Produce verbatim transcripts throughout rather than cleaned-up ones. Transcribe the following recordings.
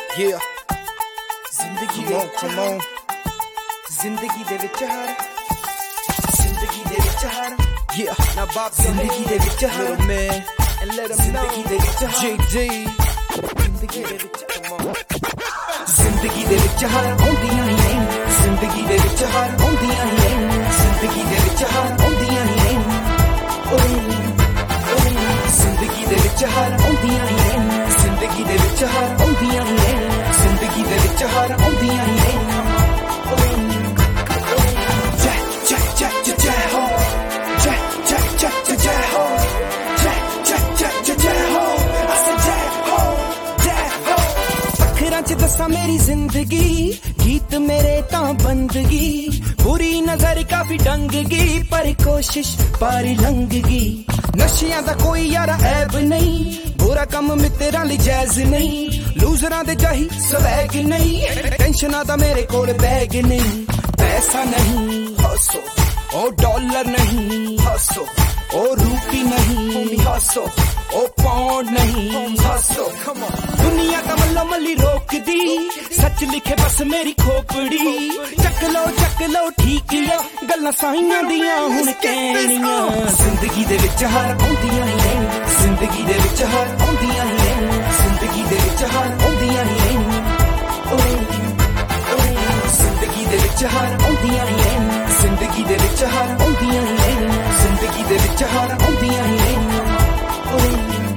Yeah. ਜ਼ਿੰਦਗੀ ਦੇ come on ਜ਼ਿੰਦਗੀ ਦੇ ਵਿੱਚ ਹਾਰ ਜ਼ਿੰਦਗੀ ਦੇ ਵਿੱਚ ਹਾਰ yeah ਨਾ ਬਾਪ ਜ਼ਿੰਦਗੀ ਦੇ ਵਿੱਚ ਹਾਰ ਮੈਂ and let them know ਜ਼ਿੰਦਗੀ ਦੇ ਵਿੱਚ ਹਾਰ J D ਜ਼ਿੰਦਗੀ ਦੇ ਵਿੱਚ come on ਜ਼ਿੰਦਗੀ ਦੇ ਵਿੱਚ ਹਾਰ ਆਉਂਦੀਆਂ ਹੀ ਨੇ ਜ਼ਿੰਦਗੀ ਦੇ ਵਿੱਚ ਹਾਰ ਆਉਂਦੀਆਂ ਹੀ ਨੇ ਜ਼ਿੰਦਗੀ ਦੇ ਵਿੱਚ ਹਾਰ ਆਉਂਦੀਆਂ ਹੀ ਨੇ ਓਏ ਓਏ ਜ਼ਿੰਦਗੀ ਦੇ ਵਿੱਚ ਹਾਰ ਆਉਂਦੀਆਂ ਹੀ ਨੇ ਜ਼ਿੰਦਗੀ ਦੇ ਵਿੱਚ ਹਾਰ ਆਉਂਦੀਆਂ ਹੀ ਨੇ ਜ਼ਿੰਦਗੀ ਦੇ ਵਿੱਚ ਹਾਰ ਆਉਂਦੀਆਂ ਹੀ ਨੇ ਓਏ ਜੈ ਜੈ ਜੈ ਜੈ ਜੈ ਹੋ ਜੈ ਜੈ ਜੈ ਜੈ ਜੈ ਹੋ ਜੈ ਜੈ ਜੈ ਜੈ ਜੈ ਹੋ ਅਸੇ ਜੈ ਹੋ ਜੈ ਹੋ ਅੱਖਰਾਂ ਚ ਦੱਸਾਂ ਮੇਰੀ ਜ਼ਿੰਦਗੀ ਗੀਤ ਮੇਰੇ ਤਾਂ ਬੰਦਗੀ ਬੁਰੀ ਨਜ਼ਰ ਕਾਫੀ ਡੰਗ ਗਈ ਪਰ ਕੋਸ਼ਿਸ਼ ਪਾਰੀ ਲੰਘ ਗਈ ਨਸ਼ਿਆਂ ਦਾ ਕੋਈ ਯਾਰਾ ਐਬ ਨਹੀਂ ਬੁਰਾ ਕੰਮ ਮਿੱਤਰਾਂ ਲਈ ਜਾਇਜ਼ ਨਹੀਂ ਲੂਜ਼ਰਾਂ ਦੇ ਚਾਹੀ ਸਵੈਗ ਨਹੀਂ ਟੈਨਸ਼ਨਾਂ ਦਾ ਮੇਰੇ ਕੋਲ ਬੈਗ ਨਹੀਂ ਪੈਸਾ ਨਹੀਂ ਹੱਸੋ ਉਹ ਡਾਲਰ ਨਹੀਂ ਹੱਸੋ ਉਹ ਰੂਪੀ ਨਹੀਂ ਹੱਸੋ ਉਹ ਪਾਉਂਡ ਨਹੀਂ ਹੱਸੋ ਦੁਨੀਆ ਤਾਂ ਮੱਲੋ ਮੱਲੀ ਰੋਕਦੀ ਸੱਚ ਲਿਖੇ ਬਸ ਮੇਰੀ ਖੋਪੜੀ ਚੱਕ ਲਓ ਚੱਕ ਲਓ ਠੀਕ ਆ ਗੱਲਾਂ ਸਾਈਆਂ ਦੀਆਂ ਹੁਣ ਕਹਿਣੀਆਂ ਜ਼ਿੰਦਗੀ ਦੇ ਵਿੱਚ ਹਾਰ ਆਉਂਦੀਆਂ ਹੀ ਨੇ ਜ਼ਿੰਦਗੀ ਦੇ ਵਿੱਚ ਹਾਰ ਆਉਂਦੀਆਂ ਹੀ ਨੇ ਜ਼ਿੰਦਗੀ ਦੇ ਵਿੱਚ ਹਾਰ ਆਉਂਦੀਆਂ ਹੀ ਨੇ ਓਏ ਓਏ ਜ਼ਿੰਦਗੀ ਦੇ ਵਿੱਚ ਹਾਰ ਆਉਂਦੀਆਂ ਹੀ ਨੇ ਜ਼ਿੰਦਗੀ ਦੇ ਵਿੱਚ ਹਾਰ ਆਉਂਦੀਆਂ ਹੀ ਨੇ ਜ਼ਿੰਦਗੀ ਦੇ ਵਿੱਚ ਹਾਰ ਆਉਂਦੀਆਂ ਹੀ ਨੇ ਓਏ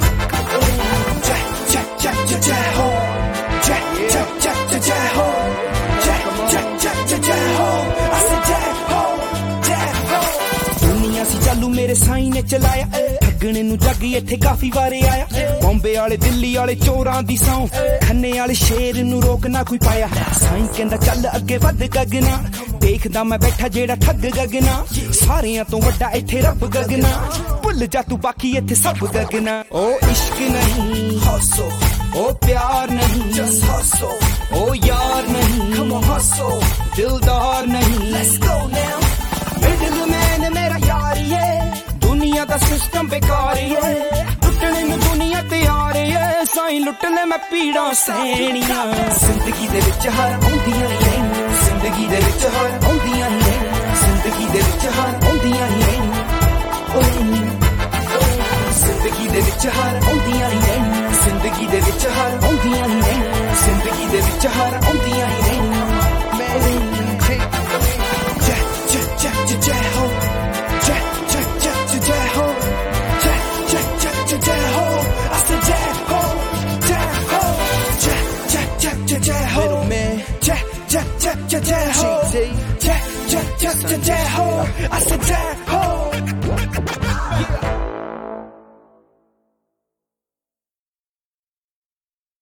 ਓਏ ਜੈ ਜੈ ਜੈ ਜੈ ਜੈ ਹੋ ਜੈ ਜੈ ਜੈ ਜੈ ਜੈ ਹੋ ਜੈ ਜੈ ਜੈ ਜੈ ਜੈ ਹੋ ਅਸੇ ਜੈ ਹੋ ਜੈ ਹੋ ਦੁਨੀਆ ਸੀ ਚਾਲੂ ਮੇਰੇ ਸਾਈਂ ਨੇ ਚਲਾਇਆ ਠੱਗਣੇ ਨੂੰ ਜੱਗ ਇੱਥੇ ਕਾਫੀ ਵਾਰੇ ਆਇਆ ਬੰਬੇ ਵਾਲੇ ਦਿੱਲੀ ਵਾਲੇ ਚੋਰਾਂ ਦੀ ਸੌਂ ਖੰਨੇ ਵਾਲੇ ਸ਼ੇਰ ਨੂੰ ਰੋਕ ਨਾ ਕੋਈ ਪਾਇਆ ਸਾਈਂ ਕਹਿੰਦਾ ਚੱਲ ਅੱਗੇ ਵੱਧ ਗਗਨਾ ਦੇਖਦਾ ਮੈਂ ਬੈਠਾ ਜਿਹੜਾ ਠੱਗ ਗਗਨਾ ਸਾਰਿਆਂ ਤੋਂ ਵੱਡਾ ਇੱਥੇ ਰੱਬ ਗਗਨਾ ਭੁੱਲ ਜਾ ਤੂੰ ਬਾਕੀ ਇੱਥੇ ਸਭ ਗਗਨਾ ਉਹ ਇਸ਼ਕ ਨਹੀਂ ਹੱਸੋ ਉਹ ਪਿਆਰ ਨਹੀਂ ਜਸ ਹੱਸੋ ਉਹ ਯਾਰ ਨਹੀਂ ਕਮ ਹੱਸੋ ਦਿਲਦਾਰ ਨਹੀਂ ਲੈਟਸ ਗੋ ਨਾਓ ਮਿਡਲਮੈਨ ਮੇਰਾ ਯਾਰ ਏ ਦੁਨੀਆ ਦਾ ਸਿਸਟਮ ਬੇਕਾਰ ਏ ਲੁੱਟਣੇ ਨੂੰ ਦੁਨੀਆ ਤਿਆਰ ਏ ਸਾਈਂ ਲੁੱਟ ਲੈ ਮੈਂ ਪੀੜਾਂ ਸਹਿਣੀਆਂ ਜ਼ਿੰਦਗੀ ਦੇ ਵਿੱਚ ਹਾਰ ਆਉਂਦੀਆਂ ਹੀ ਨੇ ਜ਼ਿੰਦਗੀ ਦੇ ਵਿੱਚ ਹਾਰ ਆਉਂਦੀਆਂ ਹੀ ਨੇ ਜ਼ਿੰਦਗੀ ਦੇ ਵਿੱਚ ਹਾਰ ਆਉਂਦੀਆਂ ਹੀ ਨੇ ਓਏ ਓਏ ਜ਼ਿੰਦਗੀ ਦੇ ਵਿੱਚ ਹਾਰ ਆਉਂਦੀਆਂ ਹੀ ਨੇ ਜ਼ਿੰਦਗੀ ਦੇ ਵਿੱਚ ਹਾਰ ਆਉਂਦੀਆਂ ਹੀ ਨੇ ਜ਼ਿੰਦਗੀ ਦੇ ਵਿੱਚ ਹਾਰ ਆਉਂਦੀਆਂ ਹੀ ਨੇ ਮੇਰੇ ਜੈ ਜੈ ਜੈ ਜੈ ਜੈ ਹੋ ਜੈ ਜੈ ਜੈ ਜੈ ਜੈ ਹੋ ਜੈ ਜੈ ਜੈ ਜੈ ਜੈ ਹੋ ਅਸੇ ਜੈ ਹੋ ਜੈ ਹੋ ਜੈ ਜੈ ਜੈ ਜੈ ਜੈ ਹੋ ਜੈ jump, jump, jump, jump, ho. Jump, jump, jump, jump, jump, ho. I said, jump, ho. Yeah.